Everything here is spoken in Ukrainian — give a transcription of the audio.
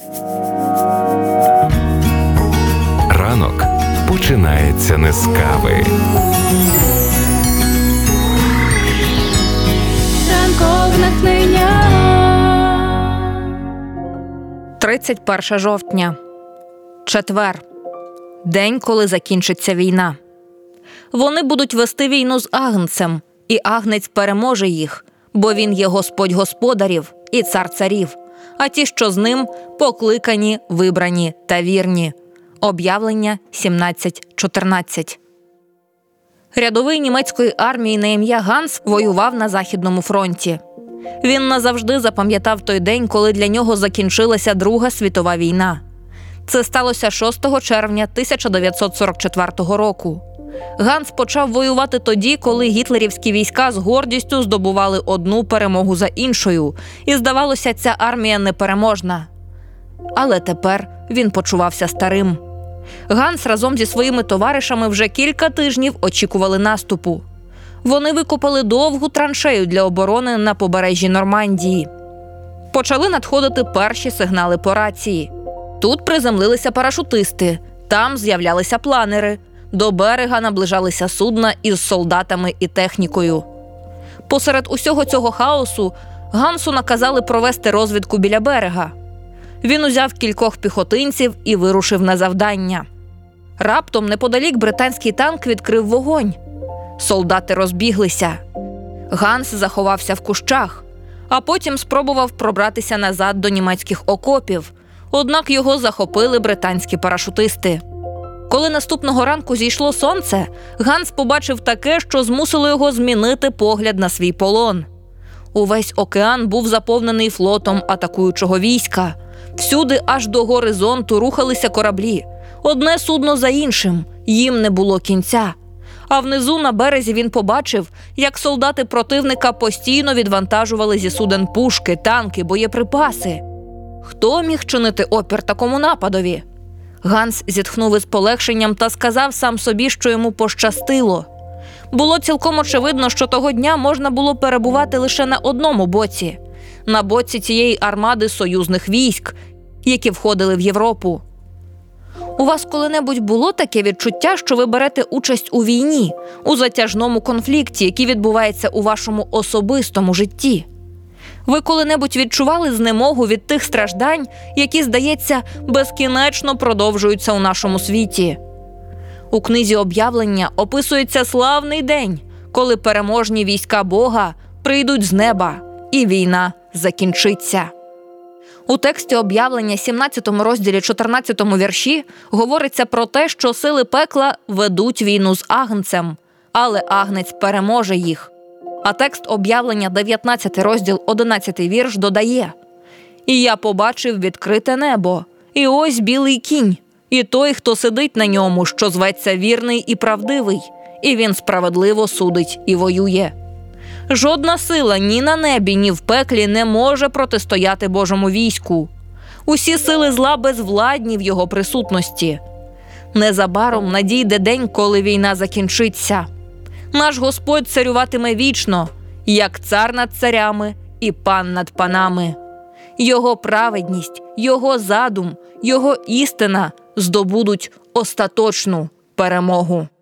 Ранок починається не з кави. Ранкове натхнення. 31 жовтня. Четвер. День, коли закінчиться війна. Вони будуть вести війну з Агнцем, і Агнець переможе їх, бо він є Господь господарів і цар царів, а ті, що з ним, покликані, вибрані та вірні. Об'явлення 17:14. Рядовий німецької армії на ім'я Ганс воював на Західному фронті. Він назавжди запам'ятав той день, коли для нього закінчилася Друга світова війна. Це сталося 6 червня 1944 року. Ганс почав воювати тоді, коли гітлерівські війська з гордістю здобували одну перемогу за іншою, і, здавалося, ця армія непереможна. Але тепер він почувався старим. Ганс разом зі своїми товаришами вже кілька тижнів очікували наступу. Вони викопали довгу траншею для оборони на побережжі Нормандії. Почали надходити перші сигнали по рації. Тут приземлилися парашутисти, там з'являлися планери. До берега наближалися судна із солдатами і технікою. Посеред усього цього хаосу Гансу наказали провести розвідку біля берега. Він узяв кількох піхотинців і вирушив на завдання. Раптом неподалік британський танк відкрив вогонь. Солдати розбіглися. Ганс заховався в кущах, а потім спробував пробратися назад до німецьких окопів, однак його захопили британські парашутисти. Коли наступного ранку зійшло сонце, Ганс побачив таке, що змусило його змінити погляд на свій полон. Увесь океан був заповнений флотом атакуючого війська. Всюди аж до горизонту рухалися кораблі. Одне судно за іншим, їм не було кінця. А внизу на березі він побачив, як солдати противника постійно відвантажували зі суден пушки, танки, боєприпаси. Хто міг чинити опір такому нападові? Ганс зітхнув із полегшенням та сказав сам собі, що йому пощастило. Було цілком очевидно, що того дня можна було перебувати лише на одному боці – на боці цієї армади союзних військ, які входили в Європу. У вас коли-небудь було таке відчуття, що ви берете участь у війні, у затяжному конфлікті, який відбувається у вашому особистому житті? Ви коли-небудь відчували знемогу від тих страждань, які, здається, безкінечно продовжуються у нашому світі? У книзі «Об'явлення» описується славний день, коли переможні війська Бога прийдуть з неба, і війна закінчиться. У тексті «Об'явлення» 17 розділі 14 вірші говориться про те, що сили пекла ведуть війну з Агнцем, але Агнець переможе їх. А текст «Об'явлення» 19 розділ 11 вірш додає: «І я побачив відкрите небо, і ось білий кінь, і той, хто сидить на ньому, що зветься вірний і правдивий, і він справедливо судить і воює». Жодна сила ні на небі, ні в пеклі не може протистояти Божому війську. Усі сили зла безвладні в його присутності. Незабаром надійде день, коли війна закінчиться. Наш Господь царюватиме вічно, як цар над царями і пан над панами. Його праведність, його задум, його істина здобудуть остаточну перемогу.